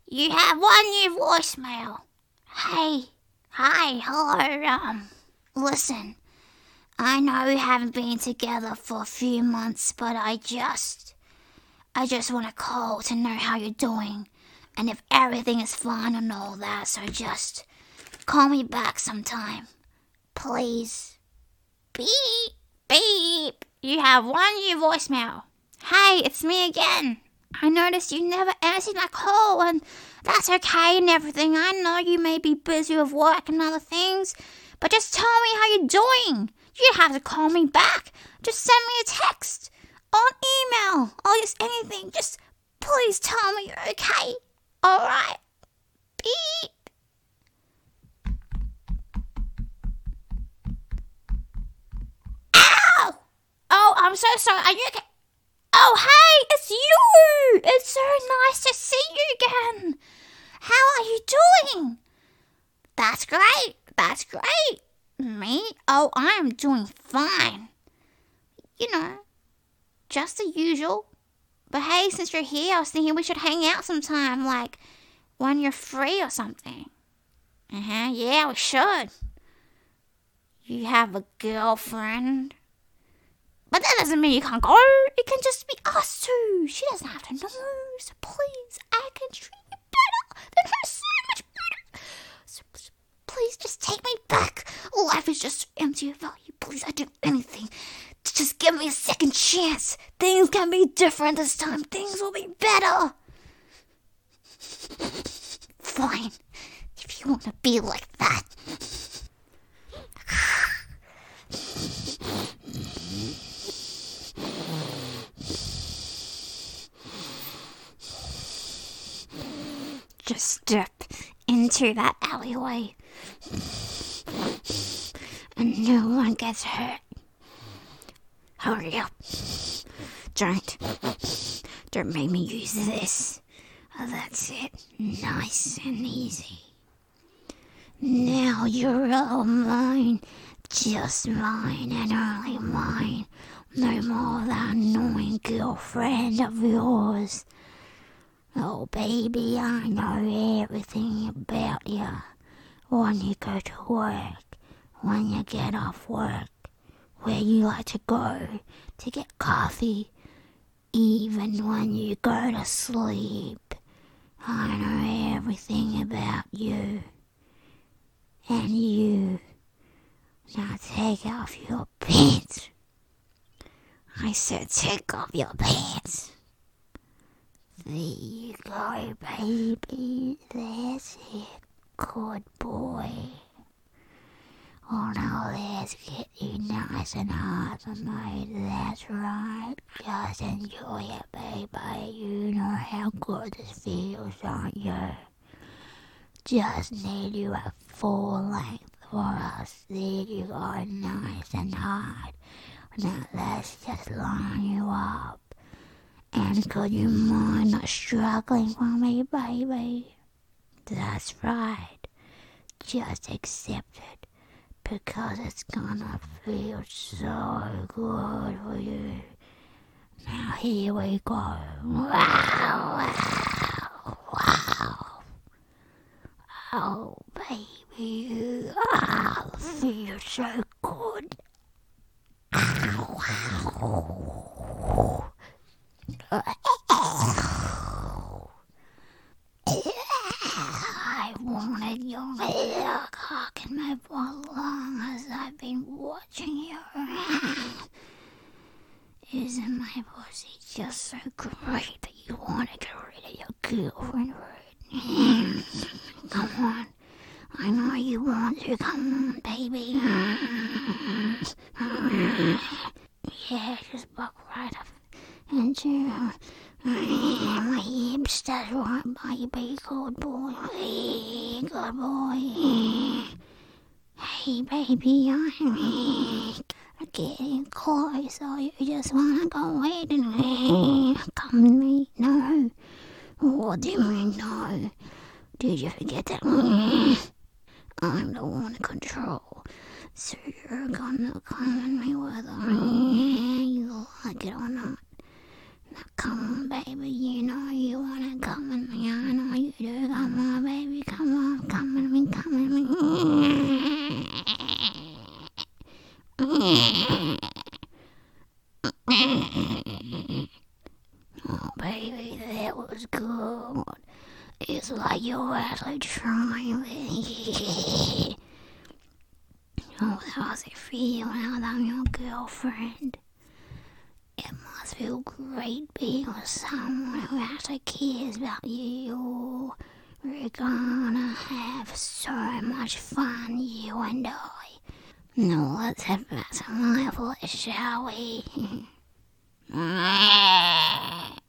You have one new voicemail. Hey, hi, hello, listen, I know we haven't been together for a few months, but I just want to call to know how you're doing, and if everything is fine and all that, so just call me back sometime, please. Beep, beep, you have one new voicemail. Hey, it's me again. I noticed you never answered my call, and that's okay and everything. I know you may be busy with work and other things, but just tell me how you're doing. You don't have to call me back. Just send me a text, on email, or just anything. Just please tell me you're okay. Alright? Beep. Ow! Oh, I'm so sorry. Are you okay? Oh, hey, it's you! It's so nice to see you again. How are you doing? That's great. That's great. Me? Oh, I am doing fine. You know, just the usual. But hey, since you're here, I was thinking we should hang out sometime, like when you're free or something. Yeah, we should. You have a girlfriend? But that doesn't mean you can't go. It can just be us two. She doesn't have to know. So please, I can treat you better than her, so much better. So please just take me back. Life is just empty without you. Please, I'd do anything to just give me a second chance. Things can be different this time. Things will be better. Fine, if you want to be like that. Just step into that alleyway and no one gets hurt. Hurry up. Don't make me use this. Oh, that's it. Nice and easy. Now you're all mine. Just mine and only mine. No more that annoying girlfriend of yours. Oh, baby, I know everything about you. When you go to work, when you get off work, where you like to go to get coffee, even when you go to sleep. I know everything about you. And you. Now take off your pants. I said take off your pants. There you go, baby. That's it. Good boy. Oh, now let's get you nice and hard tonight. That's right. Just enjoy it, baby. You know how good this feels, don't you? Just need you at full length for us. There you go, nice and hard. Now let's just line you up. And could you mind not struggling for me, baby? That's right. Just accept it, because it's gonna feel so good for you. Now here we go. Wow, wow, wow. Oh, baby, I feel so good. Wow. I wanted your hair cock in my for long as I've been watching you around. Isn't my pussy just so great that you want to get rid of your girlfriend right? Come on. I know you want to. Come on, baby. Yeah, just buck right up into my hips. That's right, baby. Good boy. Hey, good boy. Hey, baby, I'm getting close. So you just wanna go wait and come with me? No. What do you mean no? Did you forget that I'm the one in control? So you're gonna come with me whether you like it or not. Now come on, baby, you know you wanna come with me, I know you do. Oh, baby, that was good. It's like you're actually trying. Oh, how does it feel now that I'm your girlfriend? It must feel great being with someone who actually cares about you. We're gonna have so much fun, you and I. Now let's head back to my place, shall we?